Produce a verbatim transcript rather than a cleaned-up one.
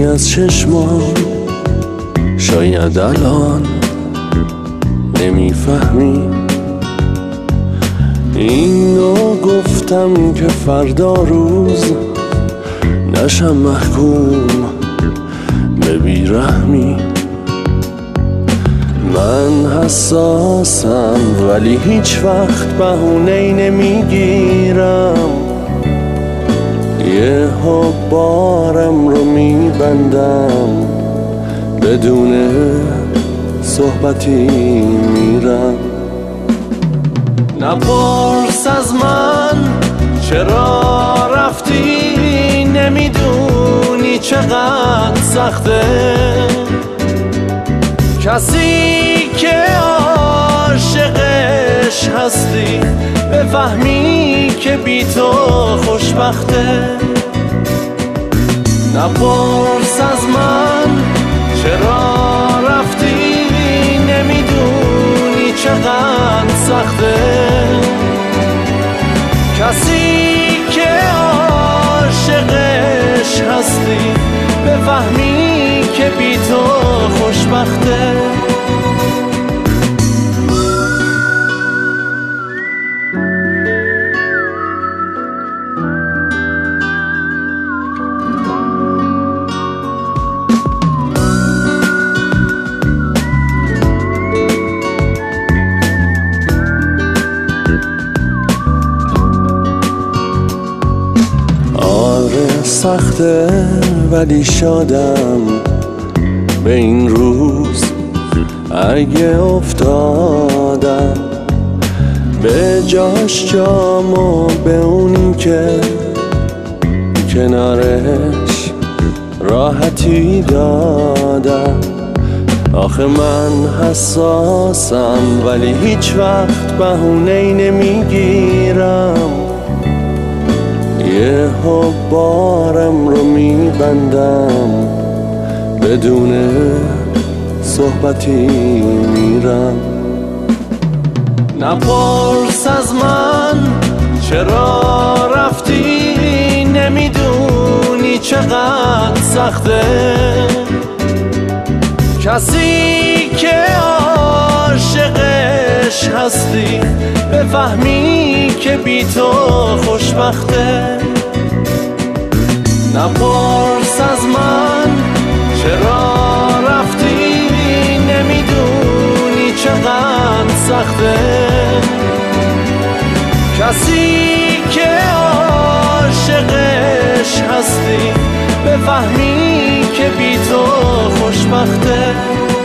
از چشمان شاید الان نمیفهمی. اینو گفتم که فردا روز نشم محکوم به بیرحمی. من حساسم ولی هیچ وقت بهونه‌ای نمیگیرم. یه بارم رو میبندم بدون صحبتی میرم. نپرس از من چرا رفتی، نمیدونی چقدر سخته. کسی که عاشقش هستی بفهمی که بی تو خوشبخته. نپرس از من چرا رفتی، نمیدونی چقدر سخته. کسی که عاشقش هستی بفهمی که بی تو خوشبخته. سخته ولی شادم به این روز اگه افتادم به جاش جامو به اونی که کنارش راحتی دادم. آخه من حساسم ولی هیچ وقت بهونه‌ای نمیگیرم. یه بارم رو میبندم بدون صحبتی میرم. نپرس از من چرا رفتی، نمیدونی چقدر سخته. کسی که عاشقش هستی بفهمی که بی تو خوشبخته. نپرس از من چرا رفتی، نمیدونی چقدر سخته. کسی که عاشقش هستی بفهمی که بی تو خوشبخته.